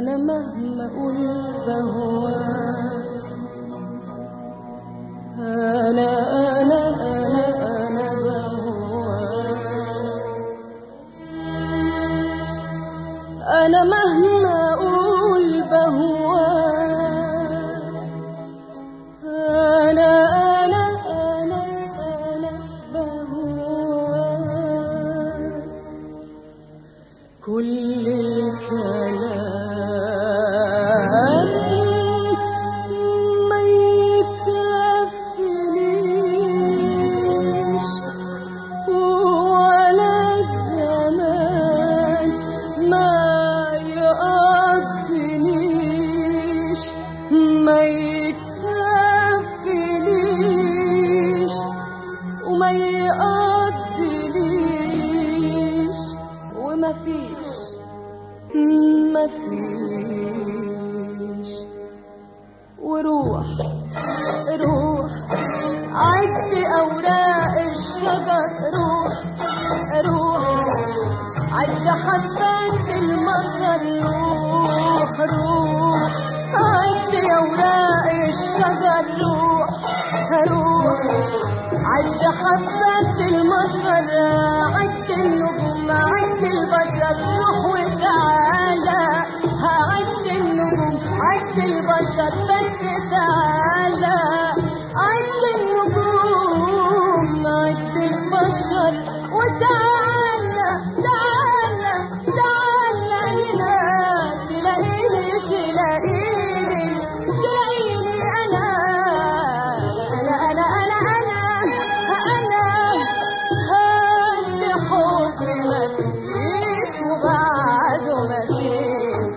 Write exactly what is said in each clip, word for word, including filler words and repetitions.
أنا مهما أقول بهواك، أنا أنا أنا أنا بهواك، أنا مهما أقول بهواك، أنا أنا أنا أنا بهواك. كل الكلام ما يكفنيش، ولا الزمان ما يقضنيش، ما يكفنيش وما يقضنيش، وما فيش ما فيش. وروح روح عد أوراق الشجر، روح روح عد حبات المطر، روح روح عد أوراق الشجر، روح روح عد حبات المطر، عد النجوم عد البشر، روح وتعالى عد النجوم عد البشر، بس تعالى عد النجوم عد البشر، وتعالى تعالى تعالى هنا تلاقيني تلاقيني تلاقيني أنا أنا أنا أنا أنا أنا هدي حبي مفيش وبعده مفيش.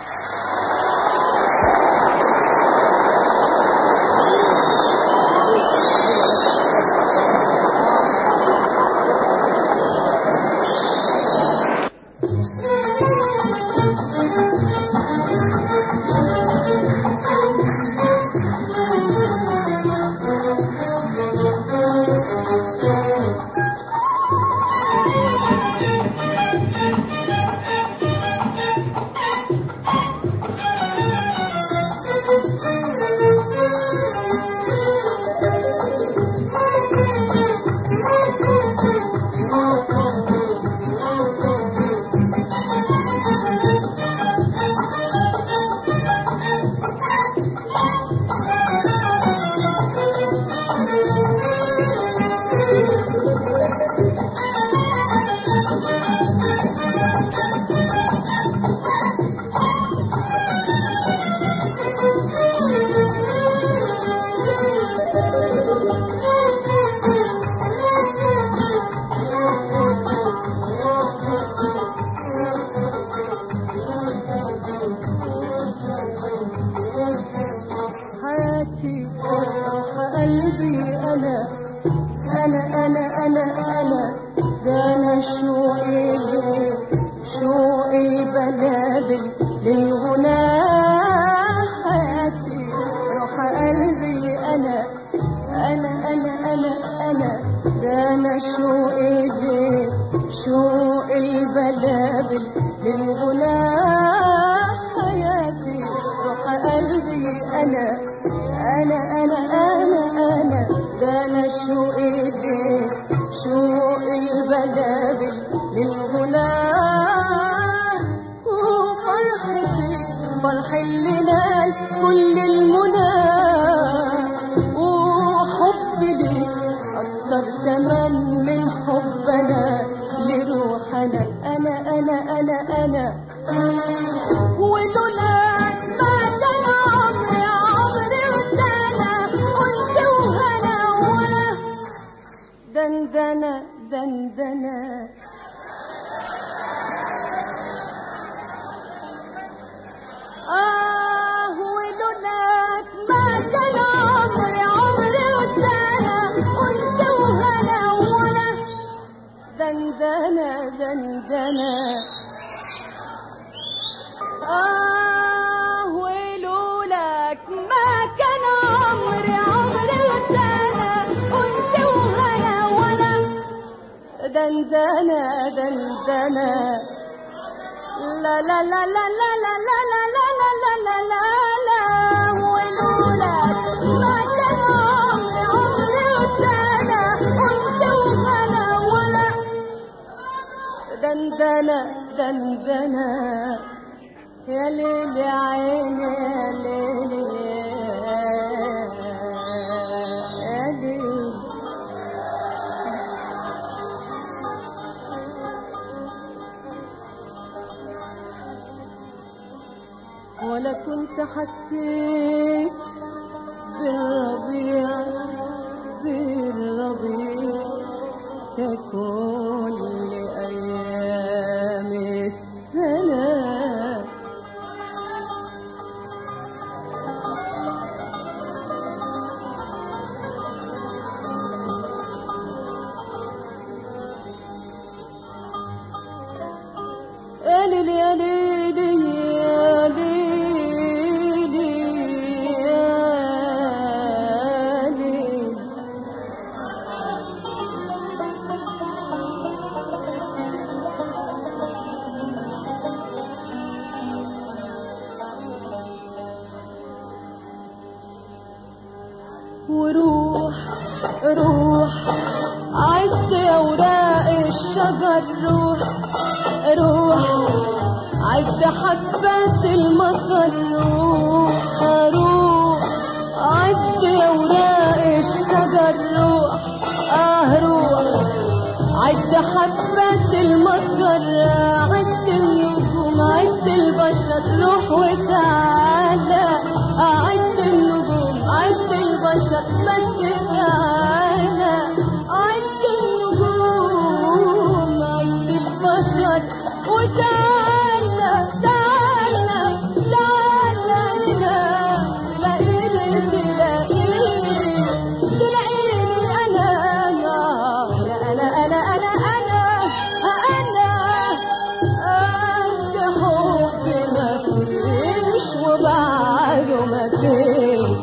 حياتي روح قلبي أنا أنا أنا أنا أنا ده أنا شوقي شوقي البلابل للغناء. حياتي روح قلبي أنا أنا أنا أنا أنا ده أنا شوقي شوقي البلابل للغناء. حياتي روح قلبي أنا أنا أنا أنا أنا ده أنا شوقي شوقي البلابل للغناء. وفرحتي فرح اللي نال كل المنى، وحبي ليك أكتر كمان من حبنا لروحنا. أنا أنا أنا أنا ولولاك ما كان عمري عمري ودانا أنت وهنا ولا دندنة دندنة. آه ولولاك ما كان عمري عمري ودانا أنت وهنا ولا دندنة دندنة. آه ولولاك ما كان عمري عمري ودانا أنت وهنا ولا دندنة دندنة. لا لا لا لا لا لا لا لا لا لا لا ولولاك ما كان عمري عمري وسنة أنس وهنا ولا دندنة دندنة يا ليل يا عيني يا ليل يا ليل. ولا كنت حسيت بالربيع بالربيع ككل أيام السنة. يا ليل يا ليل يا ليل يا ليل. وروح روح عد أوراق الشجر روح روح عد حبات المطر روح روح عد أوراق الشجر روح آه روح عد حبات المطر عد النجوم عد البشر روح وتعالى عد النجوم عد البشر بس تعالى عد النجوم عد البشر وتعالى تعالى تعالى هنا تلاقيني تلاقيني تلاقيني أنا أنا أنا أنا أنا أنا أنا قد حبي مفيش وبعده مفيش.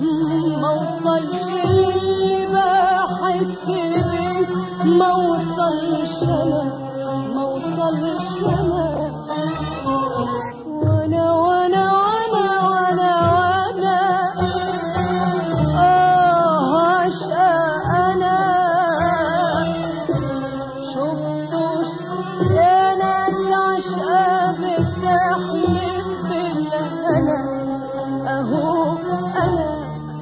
موصلش اللي بحس بيه، موصلش انا موصلش انا وانا وانا وانا وانا وانا اه عشقة انا شفتوش يا ناس عشقة بتحلف بالله انا اهو انا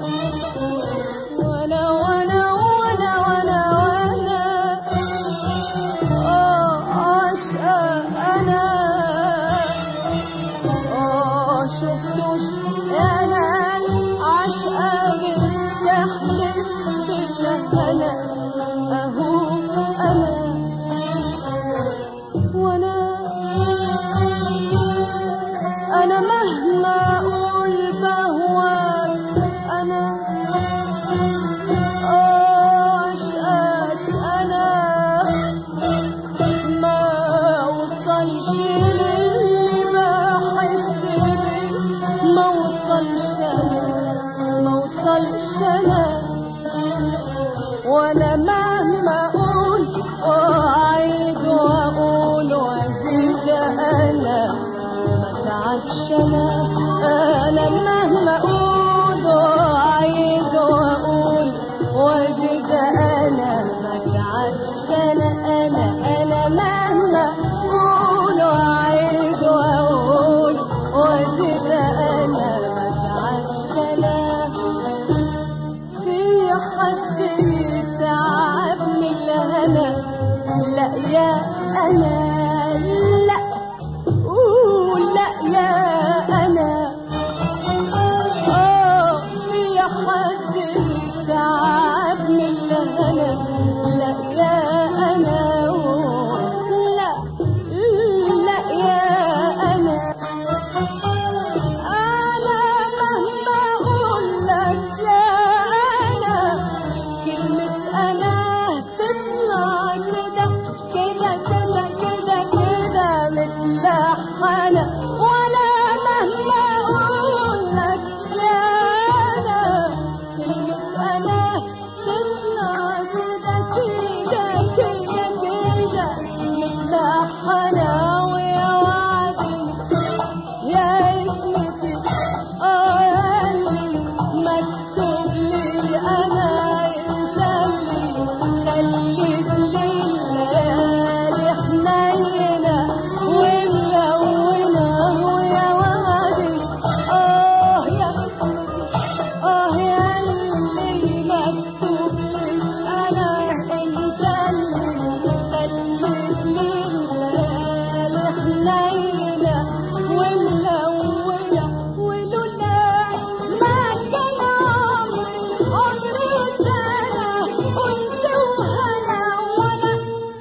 وانا وانا وانا وانا وانا اه عشقة انا اه شفتوش يا ناس عشقة بتحلف بالله انا اهو انا وانا انا مهما اقول بهواك انا عشقك انا ما وصلش للي بحس بيه، ما وصلش انا ما وصلش انا وانا مهما اقول واعيد واقول وازيد انا ما تعبش انا انا مهما اقول واعيد واقول وازيد انا ما تعبش انا انا انا مهما اقول واعيد واقول وازيد انا ما تعبش انا في حد يتعب من الهنا لا يا انا لا قول لا يا انا اه في حد يتعب من الهنا لا يا انا لا لا يا انا انا مهما اقول لك يا انا كلمة انا تطلع كده كده كده كده كده متلحنة وانا مهما اقول لك يا انا كلمة انا تطلع كده كده كده كده متلحنة ويا وعدي يا اسمتي اه ياللي مكتوب لي انا انت اللي خليت لي الليالي حنينة وملونة ويا وعدي اه يا اسمتي اه ياللي مكتوب لي انا انت اللي خليت لي الليالي حنينة وملونة ولولا ما كان عمري عمري سنة أنس وهنا ولا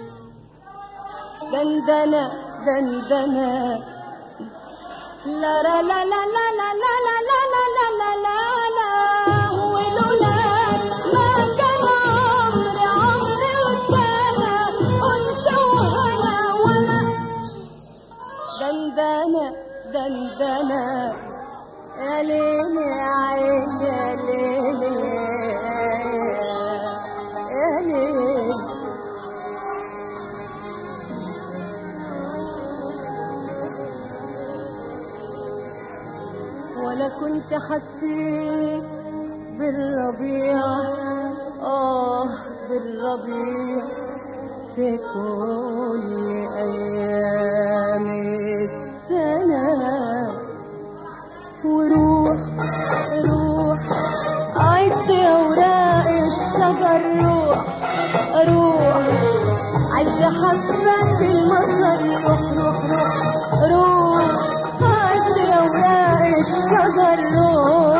دندنة دندنة لا لا لا لا لا لا لا لا لا لا لا لا لا ولولا ما كان عمري عمري سنة أنس وهنا ولا دندنة دندنة يا ليل يا عين يا ليل يا ليل ولا كنت حسيت بالربيع آه بالربيع في كل أيام السنة وروح روح عد أوراق الشجر روح روح عد حبات المطر روح روح روح روح عد أوراق الشجر روح